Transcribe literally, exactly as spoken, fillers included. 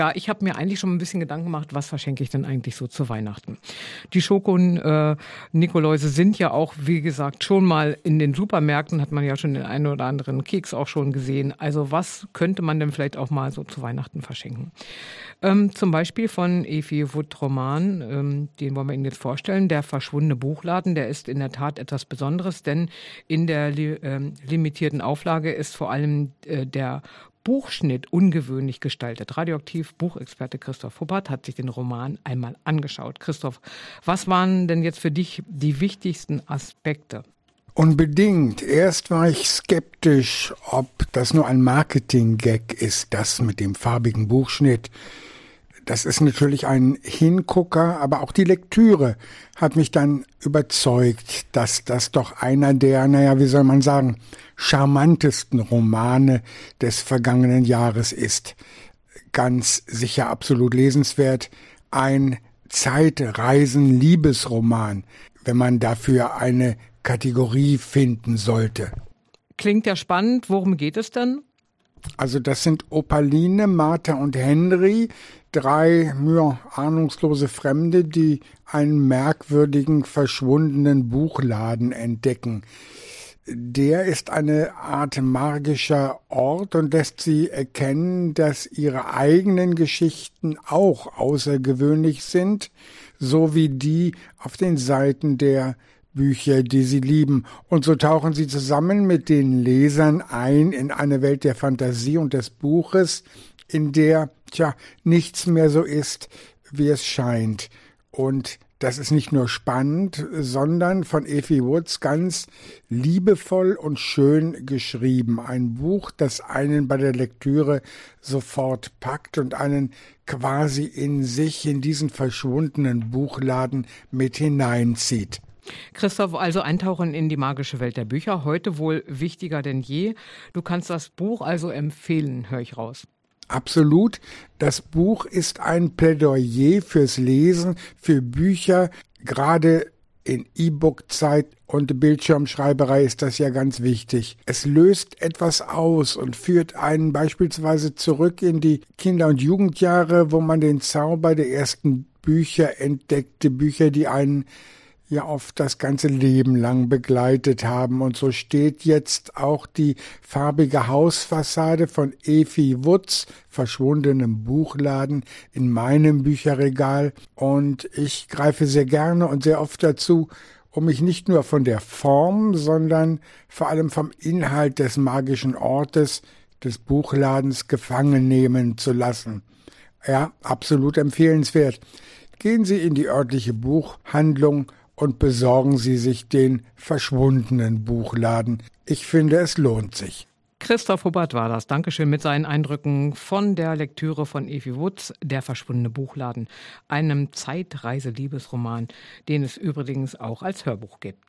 Ja, ich habe mir eigentlich schon ein bisschen Gedanken gemacht, was verschenke ich denn eigentlich so zu Weihnachten? Die Schoko-Nikoläuse sind ja auch, wie gesagt, schon mal in den Supermärkten, hat man ja schon den einen oder anderen Keks auch schon gesehen. Also was könnte man denn vielleicht auch mal so zu Weihnachten verschenken? Ähm, zum Beispiel von Evi Wood-Roman, ähm, den wollen wir Ihnen jetzt vorstellen, Der verschwundene Buchladen, der ist in der Tat etwas Besonderes, denn in der li- ähm, limitierten Auflage ist vor allem äh, der Buchschnitt ungewöhnlich gestaltet. Radioaktiv Buchexperte Christoph Hubbard hat sich den Roman einmal angeschaut. Christoph, was waren denn jetzt für dich die wichtigsten Aspekte? Unbedingt. Erst war ich skeptisch, ob das nur ein Marketing-Gag ist, das mit dem farbigen Buchschnitt. Das ist natürlich ein Hingucker, aber auch die Lektüre hat mich dann überzeugt, dass das doch einer der, naja, wie soll man sagen, charmantesten Romane des vergangenen Jahres ist. Ganz sicher absolut lesenswert. Ein Zeitreisen-Liebesroman, wenn man dafür eine Kategorie finden sollte. Klingt ja spannend. Worum geht es denn? Also das sind Opaline, Martha und Henry, drei ja, ahnungslose Fremde, die einen merkwürdigen, verschwundenen Buchladen entdecken. Der ist eine Art magischer Ort und lässt sie erkennen, dass ihre eigenen Geschichten auch außergewöhnlich sind, so wie die auf den Seiten der Bücher, die sie lieben. Und so tauchen sie zusammen mit den Lesern ein in eine Welt der Fantasie und des Buches, in der, tja, nichts mehr so ist, wie es scheint. Und das ist nicht nur spannend, sondern von Evi Woods ganz liebevoll und schön geschrieben. Ein Buch, das einen bei der Lektüre sofort packt und einen quasi in sich, in diesen verschwundenen Buchladen mit hineinzieht. Christoph, also eintauchen in die magische Welt der Bücher, heute wohl wichtiger denn je. Du kannst das Buch also empfehlen, höre ich raus. Absolut. Das Buch ist ein Plädoyer fürs Lesen, für Bücher. Gerade in E-Book-Zeit und Bildschirmschreiberei ist das ja ganz wichtig. Es löst etwas aus und führt einen beispielsweise zurück in die Kinder- und Jugendjahre, wo man den Zauber der ersten Bücher entdeckte, Bücher, die einen ja oft das ganze Leben lang begleitet haben. Und so steht jetzt auch die farbige Hausfassade von Evi Woods, verschwundenem Buchladen, in meinem Bücherregal. Und ich greife sehr gerne und sehr oft dazu, um mich nicht nur von der Form, sondern vor allem vom Inhalt des magischen Ortes, des Buchladens gefangen nehmen zu lassen. Ja, absolut empfehlenswert. Gehen Sie in die örtliche Buchhandlung und besorgen Sie sich den verschwundenen Buchladen. Ich finde, es lohnt sich. Christoph Hubbard war das. Dankeschön mit seinen Eindrücken von der Lektüre von Evi Woods, Der verschwundene Buchladen, einem Zeitreise-Liebesroman, den es übrigens auch als Hörbuch gibt.